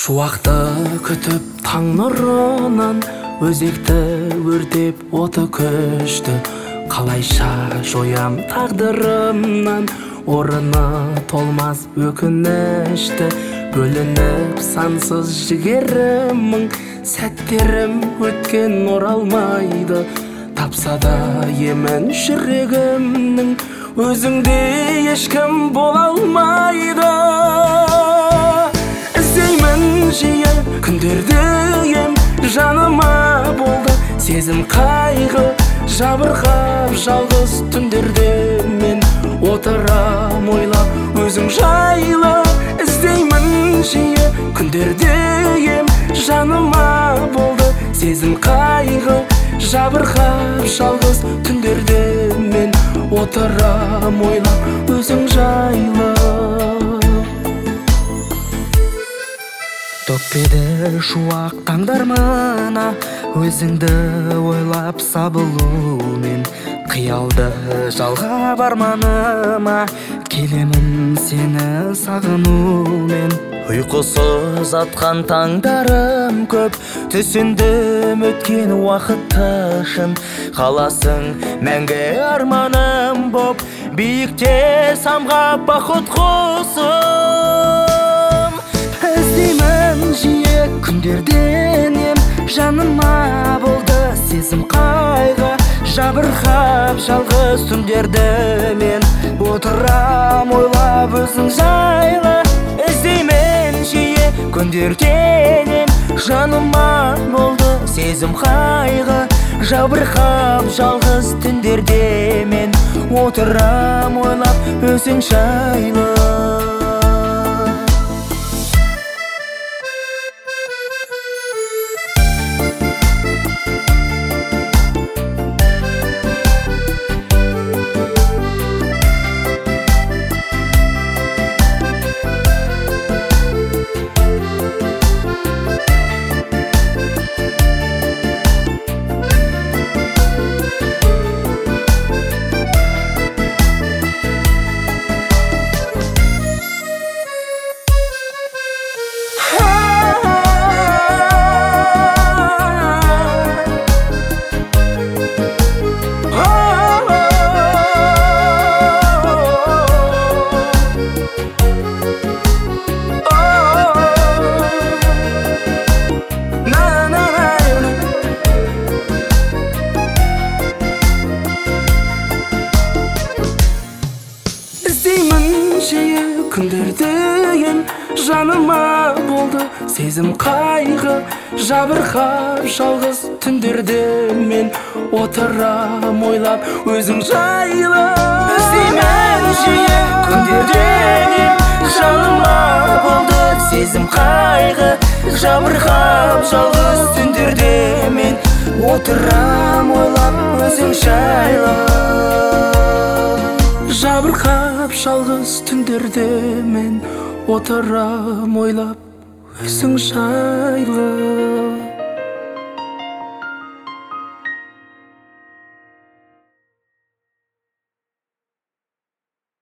Шуақты күтіп таң нұрынан, өзекті өртеп оты көшті. Қалайша жоям тағдырымнан, орыны толмас өкінішті. Бөлініп сансыз жігерімің, сәттерім өткен оралмайды. Тапса да емін жүрегімнің, өзіңде ешкім бола алмайды. Іздеймін жиі күндерде ем, жаныма болды сезім қайғы. Жабырқап жалғыз түндерде мен отырам ойлап өзің жайлы. Іздеймін жиі күндерде ем, жаныма болды сезім қайғы. Жабырқап жалғыз түндерде мен отырам ойлап өзің жайлы. Төкпеді шуақ таңдармана, өзіңді ойлап сабылумен. Қиялды жалға барманыма, келемін сені сағынумен. Ұйқысыз атқан таңдарым көп, түсіндім өткен уақытты шын. Қаласың мәңгі арманым боп, биікте самғап бақыт құсым. Іздеймін жиі күндерден ем, жаныма болды сезім қайғы. Жабырқап жалғыз түндерді мен отырам ойлап өзің жайлы. Іздеймін жиі күндерден ем, жаныма болды сезім қайғы. Жабырқап жалғыз түндерде мен отырам ойлап өзің жайлы. Жиі күндерде ем, жаныма болды сезім қайғы. Жабырқап жалғыз түндерде мен отырам ойлап өзің жайлы. Іздеймін жиі күндерде ем, жаныма болды сезім қайғы. Жабырқап жалғыз түндерде мен отырам ойлап өзің жайлы. Жабырқап жалғыз түндерде мен отырам ойлап өзің жайлы.